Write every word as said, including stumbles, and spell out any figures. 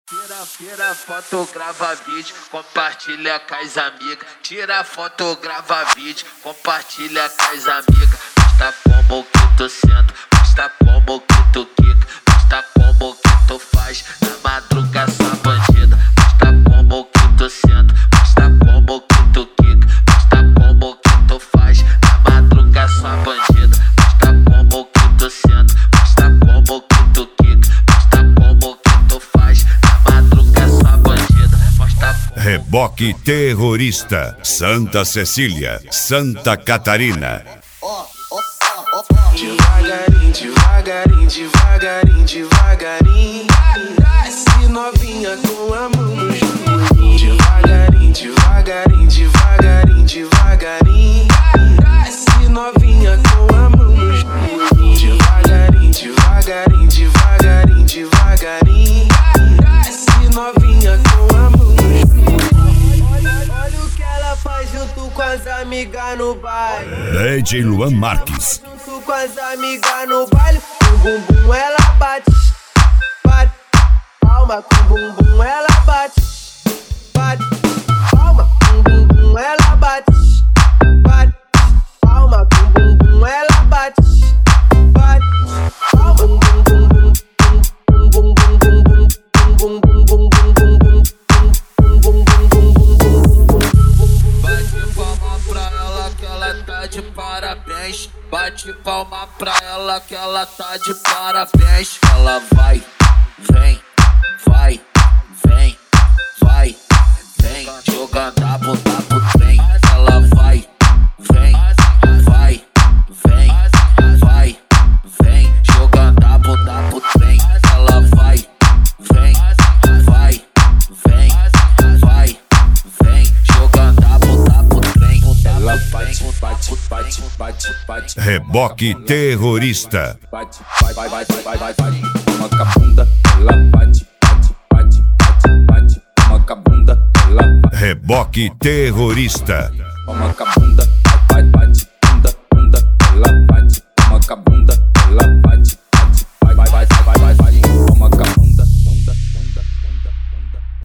Tira, tira foto, grava vídeo, compartilha com as amigas. Tira foto, grava vídeo, compartilha com as amigas. Mostra como que tu senta, mostra como que tu quica, mostra como que tu faz na madruga sua bandida. Mostra como que tu senta, mostra como que tu quica, mostra como que tu faz na madruga sua bandida. Mostra como que tu senta, mostra como que tu quica, mostra como que tu faz na madruga sua bandida. Mostra Reboque Terrorista, Santa Cecília, Santa Catarina. Devagarinho, devagarinho, devagarinho, devagarinho. Desce novinha com a mão no joelho. Devagarinho, devagarinho, devagarinho, devagarinho. Desce novinha com a mão no joelho. Devagarinho, devagarinho, devagarinho, devagarinho. Desce novinha com a mão no joelho. Olha o que ela faz junto com as amigas no baile. D J Luan Marques. Com as amigas no baile, com bumbum ela bate, bate, palma, com bumbum ela bate, bate, palma, com bumbum ela bate, bate, palma, com bumbum ela bate, bate, palma, bum bum bum bum bum bum bum bum bum bum bum bum bum de parabéns, bate palma pra ela que ela tá de parabéns. Ela vai, vem, vai, vem, vai, vem, jogando a bunda pro trem. Ela vai, vem, vai, vem, vai, vem, jogando a bunda pro trem. Ela vai, vem, vai, vem, vai, vem, jogando a bunda pro trem. Ela bate, bate, bate, bate, bate. Reboque Terrorista. Bate, vai, vai, vai, vai, vai, vai. Uma cabunda, ela bate, bate, bate, bate, bate. Uma cabunda, ela bate. Reboque Terrorista. Uma cabunda.